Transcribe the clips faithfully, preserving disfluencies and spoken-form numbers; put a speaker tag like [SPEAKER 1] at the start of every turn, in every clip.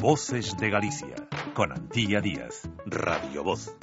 [SPEAKER 1] Voces de Galicia, con Antía Díaz, Radio Voz.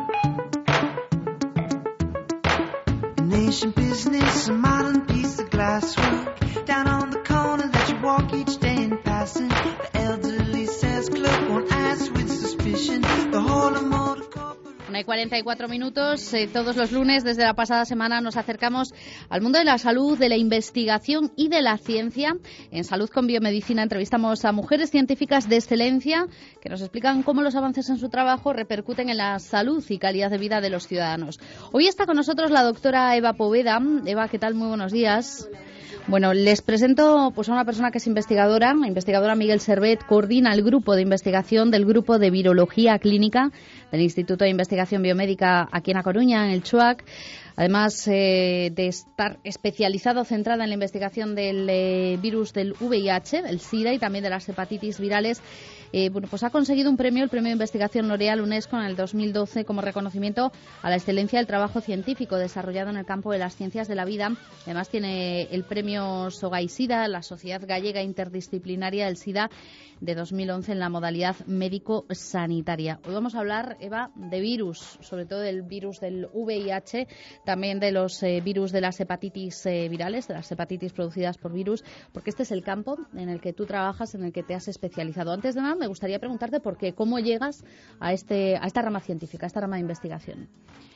[SPEAKER 2] Nation business, a modern piece of glasswork down on the corner that you walk each day in passing. The elderly says clerk won't ask with suspicion. The whole of motor corporation.
[SPEAKER 3] Hay cuarenta y cuatro minutos. Eh, todos los lunes, desde la pasada semana, nos acercamos al mundo de la salud, de la investigación y de la ciencia. En Salud con Biomedicina entrevistamos a mujeres científicas de excelencia que nos explican cómo los avances en su trabajo repercuten en la salud y calidad de vida de los ciudadanos. Hoy está con nosotros la doctora Eva Poveda. Eva, ¿qué tal? Muy buenos días.
[SPEAKER 4] Hola.
[SPEAKER 3] Bueno, les presento pues, a una persona que es investigadora, investigadora Miguel Servet, coordina el grupo de investigación del Grupo de Virología Clínica del Instituto de Investigación Biomédica aquí en A Coruña, en el CHUAC. Además eh, de estar especializado, centrada en la investigación del eh, virus del V I H, el SIDA y también de las hepatitis virales, eh, bueno, pues ha conseguido un premio, el Premio de Investigación L'Oréal UNESCO en el dos mil doce como reconocimiento a la excelencia del trabajo científico desarrollado en el campo de las ciencias de la vida. Además tiene el Premio SOGAI-SIDA, la Sociedad Gallega Interdisciplinaria del SIDA de dos mil once en la modalidad médico-sanitaria. Hoy vamos a hablar, Eva, de virus, sobre todo del virus del V I H, también de los eh, virus de las hepatitis eh, virales, de las hepatitis producidas por virus, porque este es el campo en el que tú trabajas, en el que te has especializado. Antes de nada, me gustaría preguntarte por qué, cómo llegas a, este, a esta rama científica, a esta rama de investigación.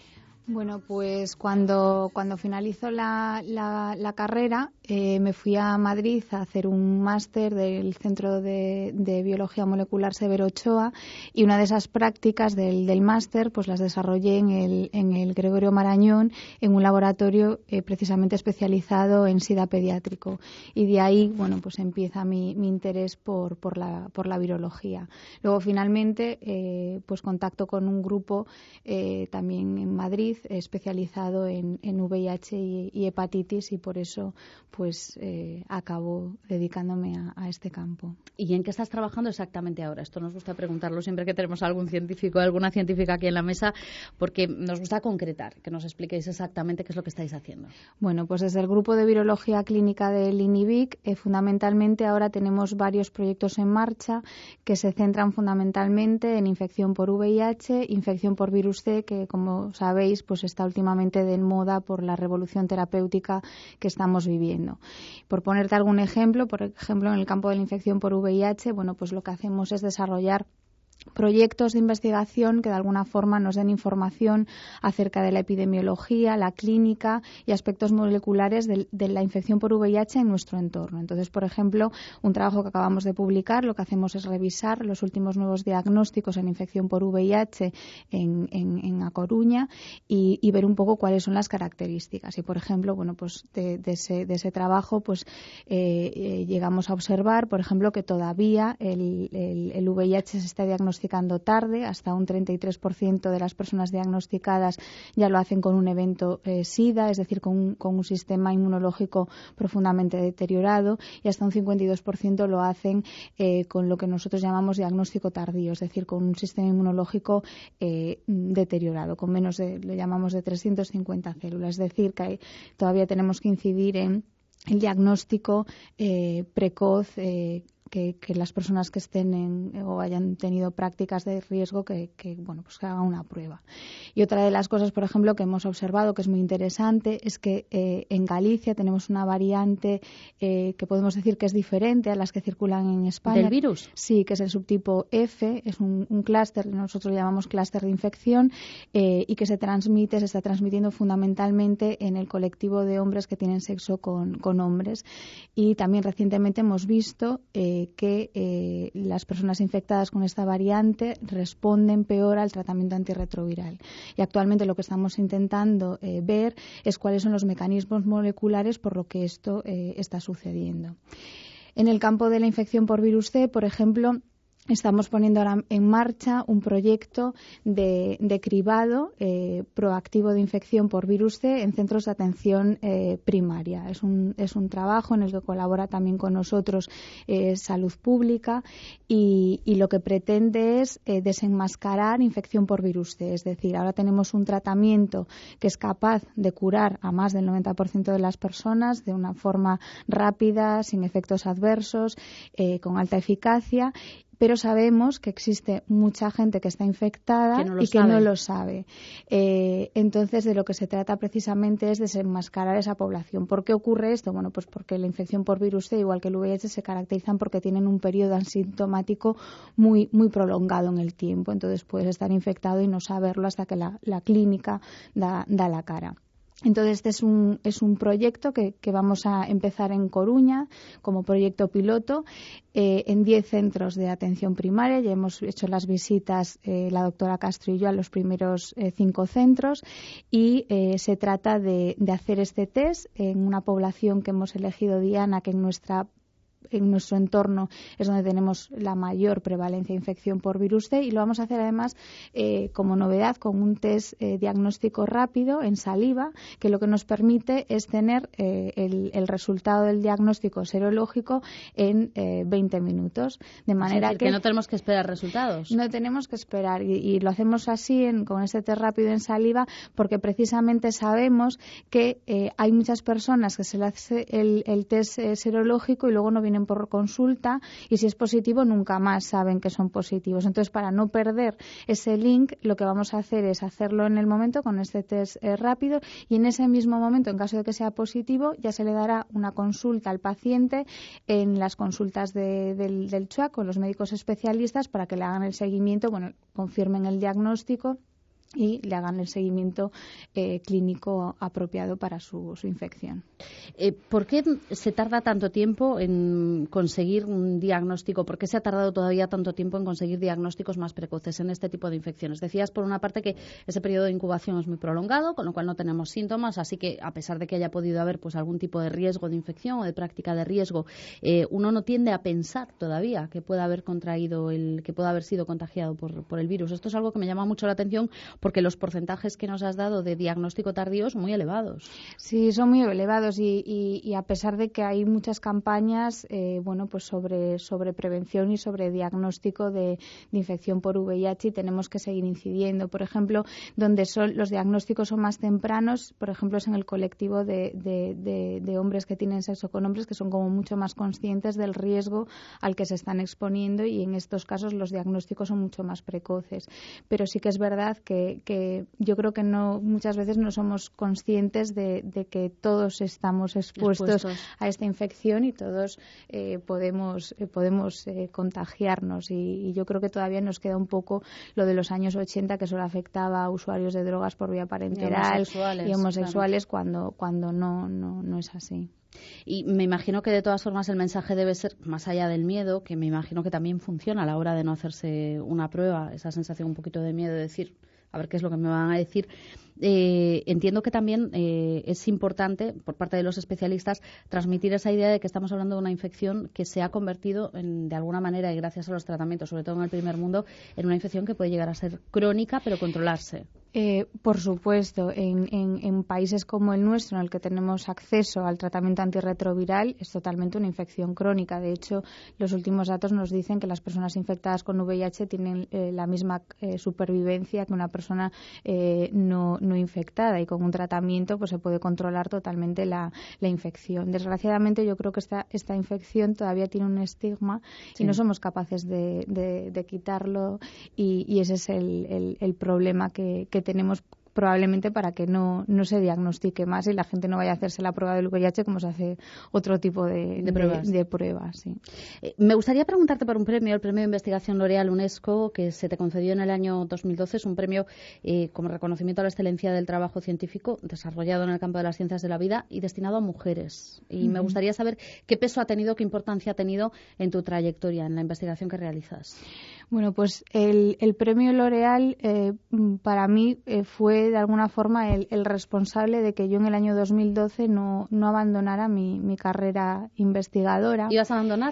[SPEAKER 4] Bueno, pues cuando, cuando finalizó la, la, la carrera eh, me fui a Madrid a hacer un máster del Centro de, de Biología Molecular Severo Ochoa, y una de esas prácticas del, del máster pues las desarrollé en el, en el Gregorio Marañón, en un laboratorio eh, precisamente especializado en SIDA pediátrico, y de ahí bueno pues empieza mi, mi interés por, por, la, por la virología. Luego finalmente eh, pues contacto con un grupo eh, también en Madrid especializado en, en V I H y, y hepatitis, y por eso pues eh, acabo dedicándome a, a este campo.
[SPEAKER 3] ¿Y en qué estás trabajando exactamente ahora? Esto nos gusta preguntarlo siempre que tenemos a algún científico, alguna científica aquí en la mesa, porque nos gusta concretar, que nos expliquéis exactamente qué es lo que estáis haciendo.
[SPEAKER 4] Bueno, pues desde el Grupo de Virología Clínica del INIVIC, eh, fundamentalmente ahora tenemos varios proyectos en marcha que se centran fundamentalmente en infección por V I H, infección por virus C, que como sabéis pues está últimamente de moda por la revolución terapéutica que estamos viviendo. Por ponerte algún ejemplo, por ejemplo, en el campo de la infección por V I H, bueno, pues lo que hacemos es desarrollar proyectos de investigación que de alguna forma nos den información acerca de la epidemiología, la clínica y aspectos moleculares de, de la infección por V I H en nuestro entorno. Entonces, por ejemplo, un trabajo que acabamos de publicar, lo que hacemos es revisar los últimos nuevos diagnósticos en infección por V I H en, en, en A Coruña y, y ver un poco cuáles son las características. Y, por ejemplo, bueno, pues de, de, ese, de ese trabajo pues eh, eh, llegamos a observar, por ejemplo, que todavía el, el, el V I H se está diagnosticando diagnosticando tarde. Hasta un treinta y tres por ciento de las personas diagnosticadas ya lo hacen con un evento eh, SIDA, es decir, con un, con un sistema inmunológico profundamente deteriorado, y hasta un cincuenta y dos por ciento lo hacen eh, con lo que nosotros llamamos diagnóstico tardío, es decir, con un sistema inmunológico eh, deteriorado, con menos de, lo llamamos de trescientas cincuenta células. Es decir, que hay, todavía tenemos que incidir en el diagnóstico eh, precoz, eh, Que, que las personas que estén en, o hayan tenido prácticas de riesgo que, que bueno pues que hagan una prueba. Y otra de las cosas, por ejemplo, que hemos observado que es muy interesante es que eh, en Galicia tenemos una variante eh, que podemos decir que es diferente a las que circulan en España.
[SPEAKER 3] ¿Del virus?
[SPEAKER 4] Sí, que es el subtipo F, es un, un clúster, nosotros lo llamamos clúster de infección, eh, y que se transmite, se está transmitiendo fundamentalmente en el colectivo de hombres que tienen sexo con, con hombres. Y también recientemente hemos visto eh, que eh, las personas infectadas con esta variante responden peor al tratamiento antirretroviral. Y actualmente lo que estamos intentando eh, ver es cuáles son los mecanismos moleculares por lo que esto eh, está sucediendo. En el campo de la infección por virus C, por ejemplo, estamos poniendo ahora en marcha un proyecto de, de cribado eh, proactivo de infección por virus C en centros de atención eh, primaria. Es un, es un trabajo en el que colabora también con nosotros eh, Salud Pública y, y lo que pretende es eh, desenmascarar infección por virus C. Es decir, ahora tenemos un tratamiento que es capaz de curar a más del noventa por ciento de las personas de una forma rápida, sin efectos adversos, eh, con alta eficacia, pero sabemos que existe mucha gente que está infectada
[SPEAKER 3] que no
[SPEAKER 4] y que
[SPEAKER 3] sabe.
[SPEAKER 4] no lo sabe. Eh, entonces, de lo que se trata precisamente es desenmascarar esa población. ¿Por qué ocurre esto? Bueno, pues porque la infección por virus C, igual que el V I H, se caracterizan porque tienen un periodo asintomático muy, muy prolongado en el tiempo. Entonces, puedes estar infectado y no saberlo hasta que la, la clínica da, da la cara. Entonces, este es un, es un proyecto que, que vamos a empezar en Coruña como proyecto piloto eh, en diez centros de atención primaria. Ya hemos hecho las visitas, eh, la doctora Castro y yo, a los primeros eh, cinco centros y eh, se trata de, de hacer este test en una población que hemos elegido, Diana, que en nuestra en nuestro entorno es donde tenemos la mayor prevalencia de infección por virus C, y lo vamos a hacer además eh, como novedad con un test eh, diagnóstico rápido en saliva, que lo que nos permite es tener eh, el, el resultado del diagnóstico serológico en eh, veinte minutos. De manera
[SPEAKER 3] es decir,
[SPEAKER 4] que,
[SPEAKER 3] que no tenemos que esperar resultados.
[SPEAKER 4] No tenemos que esperar y, y lo hacemos así en, con este test rápido en saliva porque precisamente sabemos que eh, hay muchas personas que se le hace el, el test eh, serológico y luego no vienen por consulta, y si es positivo nunca más saben que son positivos. Entonces, para no perder ese link, lo que vamos a hacer es hacerlo en el momento con este test eh, rápido, y en ese mismo momento, en caso de que sea positivo, ya se le dará una consulta al paciente en las consultas de, del, del C H U A C con los médicos especialistas para que le hagan el seguimiento, bueno, confirmen el diagnóstico y le hagan el seguimiento eh, clínico apropiado para su, su infección.
[SPEAKER 3] Eh, ¿Por qué se tarda tanto tiempo en conseguir un diagnóstico? ¿Por qué se ha tardado todavía tanto tiempo en conseguir diagnósticos más precoces en este tipo de infecciones? Decías, por una parte, que ese periodo de incubación es muy prolongado, con lo cual no tenemos síntomas, así que, a pesar de que haya podido haber pues algún tipo de riesgo de infección o de práctica de riesgo, eh, uno no tiende a pensar todavía que pueda haber contraído, el que pueda haber sido contagiado por, por el virus. Esto es algo que me llama mucho la atención, porque los porcentajes que nos has dado de diagnóstico tardío son muy elevados.
[SPEAKER 4] Sí, son muy elevados y, y, y a pesar de que hay muchas campañas eh, bueno, pues sobre, sobre prevención y sobre diagnóstico de, de infección por V I H, y tenemos que seguir incidiendo. Por ejemplo, donde son, los diagnósticos son más tempranos, por ejemplo, es en el colectivo de, de, de, de hombres que tienen sexo con hombres, que son como mucho más conscientes del riesgo al que se están exponiendo, y en estos casos los diagnósticos son mucho más precoces. Pero sí que es verdad que, que yo creo que no muchas veces no somos conscientes de, de que todos estamos expuestos, expuestos a esta infección y todos eh, podemos eh, podemos eh, contagiarnos, y, y yo creo que todavía nos queda un poco lo de los años ochenta, que solo afectaba a usuarios de drogas por vía parenteral y homosexuales, y homosexuales claro. cuando, cuando no, no, no es así.
[SPEAKER 3] Y me imagino que de todas formas el mensaje debe ser, más allá del miedo, que me imagino que también funciona a la hora de no hacerse una prueba, esa sensación un poquito de miedo de decir, a ver qué es lo que me van a decir. Eh, entiendo que también eh, es importante, por parte de los especialistas, transmitir esa idea de que estamos hablando de una infección que se ha convertido, en, de alguna manera, y gracias a los tratamientos, sobre todo en el primer mundo, en una infección que puede llegar a ser crónica, pero controlarse.
[SPEAKER 4] Eh, por supuesto, en, en, en países como el nuestro, en el que tenemos acceso al tratamiento antirretroviral, es totalmente una infección crónica. De hecho, los últimos datos nos dicen que las personas infectadas con V I H tienen eh, la misma eh, supervivencia que una persona eh, no, no infectada, y con un tratamiento pues se puede controlar totalmente la, la infección. Desgraciadamente, yo creo que esta, esta infección todavía tiene un estigma sí. y no somos capaces de, de, de quitarlo, y, y ese es el, el, el problema que, que tenemos probablemente para que no, no se diagnostique más y la gente no vaya a hacerse la prueba del V I H como se hace otro tipo de,
[SPEAKER 3] de pruebas.
[SPEAKER 4] De, de pruebas sí.
[SPEAKER 3] eh, me gustaría preguntarte por un premio, el Premio de Investigación L'Oréal UNESCO, que se te concedió en el año dos mil doce. Es un premio eh, como reconocimiento a la excelencia del trabajo científico desarrollado en el campo de las ciencias de la vida y destinado a mujeres. Y uh-huh. me gustaría saber qué peso ha tenido, qué importancia ha tenido en tu trayectoria, en la investigación que realizas.
[SPEAKER 4] Bueno, pues el, el premio L'Oréal eh, para mí eh, fue de alguna forma el, el responsable de que yo en el año dos mil doce no, no abandonara mi, mi carrera investigadora.
[SPEAKER 3] ¿Ibas a abandonar?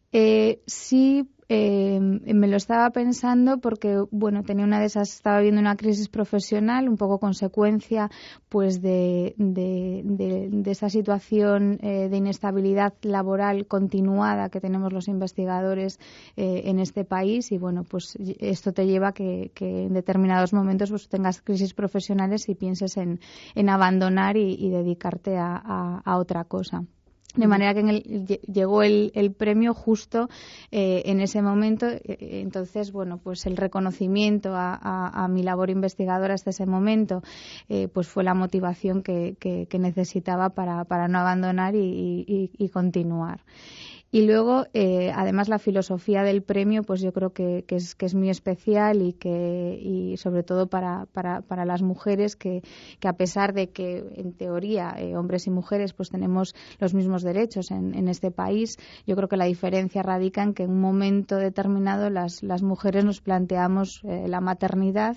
[SPEAKER 4] Eh, sí. Eh, me lo estaba pensando porque, bueno, tenía una de esas, estaba viendo una crisis profesional, un poco consecuencia, pues, de, de, de, de esa situación eh, de inestabilidad laboral continuada que tenemos los investigadores eh, en este país, y, bueno, pues esto te lleva a que, que en determinados momentos pues tengas crisis profesionales y pienses en, en abandonar y, y dedicarte a, a, a otra cosa. De manera que en el, llegó el, el premio justo eh, en ese momento. Entonces, bueno, pues el reconocimiento a, a, a mi labor investigadora hasta ese momento eh, pues fue la motivación que, que, que necesitaba para, para no abandonar y, y, y continuar. Y luego, eh, además, la filosofía del premio, pues yo creo que, que, es, que es muy especial y que y sobre todo para, para, para las mujeres que, que a pesar de que en teoría eh, hombres y mujeres pues tenemos los mismos derechos en, en este país, yo creo que la diferencia radica en que en un momento determinado las, las mujeres nos planteamos eh, la maternidad.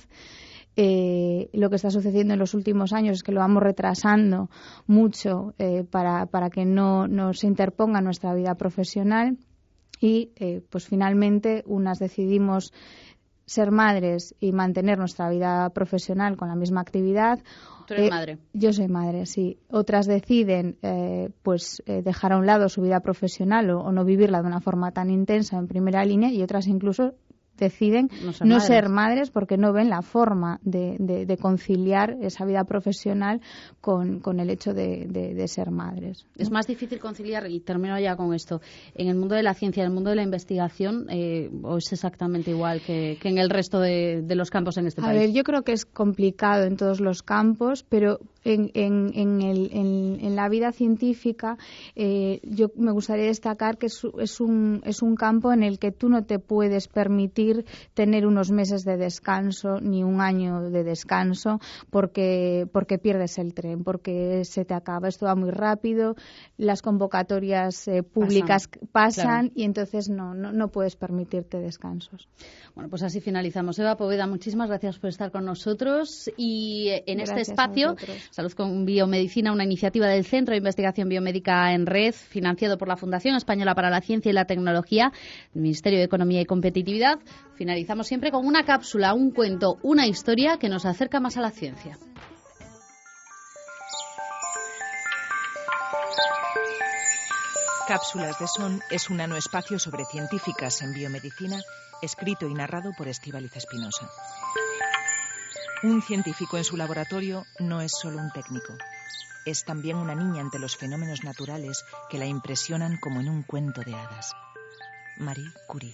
[SPEAKER 4] Eh, lo que está sucediendo en los últimos años es que lo vamos retrasando mucho eh, para, para que no, no se interponga en nuestra vida profesional y eh, pues finalmente unas decidimos ser madres y mantener nuestra vida profesional con la misma actividad.
[SPEAKER 3] ¿Tú eres
[SPEAKER 4] eh,
[SPEAKER 3] madre?
[SPEAKER 4] Yo soy madre, sí. Otras deciden eh, pues eh, dejar a un lado su vida profesional o, o no vivirla de una forma tan intensa en primera línea y otras incluso deciden no, ser, no madres. ser madres porque no ven la forma de, de, de conciliar esa vida profesional con, con el hecho de, de, de ser madres, ¿no?
[SPEAKER 3] Es más difícil conciliar, y termino ya con esto, en el mundo de la ciencia, en el mundo de la investigación, eh, ¿o es exactamente igual que, que en el resto de, de los campos en este
[SPEAKER 4] A
[SPEAKER 3] país?
[SPEAKER 4] A ver, yo creo que es complicado en todos los campos, pero en, en, en, el, en, en la vida científica eh, yo me gustaría destacar que es, es, un, es un campo en el que tú no te puedes permitir tener unos meses de descanso ni un año de descanso porque porque pierdes el tren, porque se te acaba, esto va muy rápido, las convocatorias eh, públicas pasan, pasan claro. Y entonces no, no no puedes permitirte descansos.
[SPEAKER 3] Bueno, pues así finalizamos. Eva Poveda, muchísimas gracias por estar con nosotros y en gracias este espacio Salud con Biomedicina, una iniciativa del Centro de Investigación Biomédica en Red, financiado por la Fundación Española para la Ciencia y la Tecnología, el Ministerio de Economía y Competitividad. Finalizamos siempre con una cápsula, un cuento, una historia que nos acerca más a la ciencia.
[SPEAKER 5] Cápsulas de Son es un nanoespacio sobre científicas en biomedicina, escrito y narrado por Estíbaliz Espinosa. Un científico en su laboratorio no es solo un técnico. Es también una niña ante los fenómenos naturales que la impresionan como en un cuento de hadas. Marie Curie.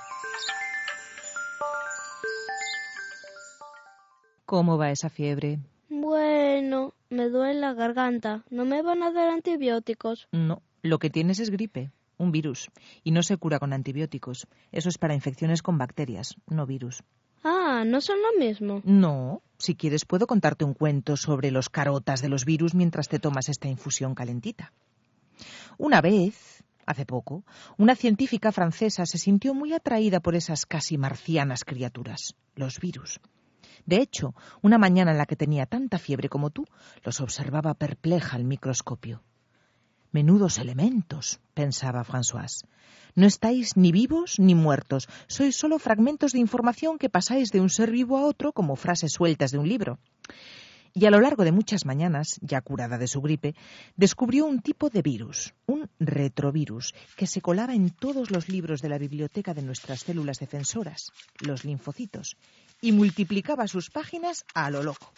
[SPEAKER 5] ¿Cómo va esa fiebre?
[SPEAKER 6] Bueno, me duele la garganta. ¿No me van a dar antibióticos?
[SPEAKER 5] No, lo que tienes es gripe, un virus, y no se cura con antibióticos. Eso es para infecciones con bacterias, no virus.
[SPEAKER 6] Ah, ¿no son lo mismo?
[SPEAKER 5] No, si quieres puedo contarte un cuento sobre los carotas de los virus mientras te tomas esta infusión calentita. Una vez, hace poco, una científica francesa se sintió muy atraída por esas casi marcianas criaturas, los virus. De hecho, una mañana en la que tenía tanta fiebre como tú, los observaba perpleja al microscopio. Menudos elementos, pensaba Françoise. No estáis ni vivos ni muertos, sois solo fragmentos de información que pasáis de un ser vivo a otro como frases sueltas de un libro. Y a lo largo de muchas mañanas, ya curada de su gripe, descubrió un tipo de virus, un retrovirus, que se colaba en todos los libros de la biblioteca de nuestras células defensoras, los linfocitos, y multiplicaba sus páginas a lo loco.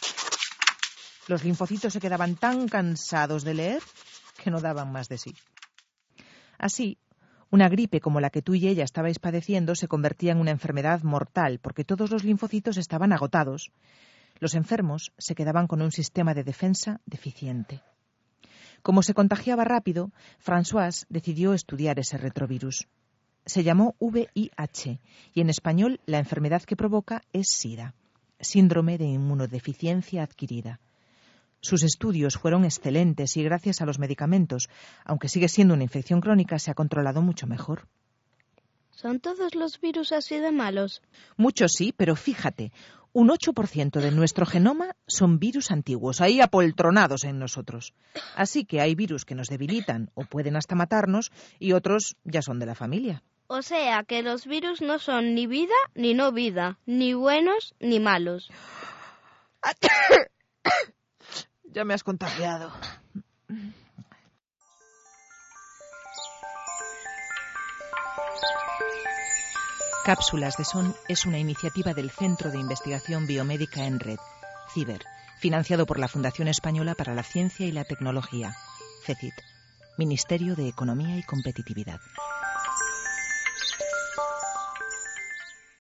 [SPEAKER 5] Los linfocitos se quedaban tan cansados de leer que no daban más de sí. Así, una gripe como la que tú y ella estabais padeciendo se convertía en una enfermedad mortal porque todos los linfocitos estaban agotados. Los enfermos se quedaban con un sistema de defensa deficiente. Como se contagiaba rápido, Françoise decidió estudiar ese retrovirus. Se llamó V I H y en español la enfermedad que provoca es SIDA, síndrome de inmunodeficiencia adquirida. Sus estudios fueron excelentes y gracias a los medicamentos, aunque sigue siendo una infección crónica, se ha controlado mucho mejor.
[SPEAKER 6] ¿Son todos los virus así de malos?
[SPEAKER 5] Muchos sí, pero fíjate, un ocho por ciento de nuestro genoma son virus antiguos, ahí apoltronados en nosotros. Así que hay virus que nos debilitan o pueden hasta matarnos y otros ya son de la familia.
[SPEAKER 6] O sea, que los virus no son ni vida ni no vida, ni buenos ni malos.
[SPEAKER 5] Ya me has contagiado. Cápsulas de Son es una iniciativa del Centro de Investigación Biomédica en Red, CIBER, financiado por la Fundación Española para la Ciencia y la Tecnología, CECIT. Ministerio de Economía y Competitividad.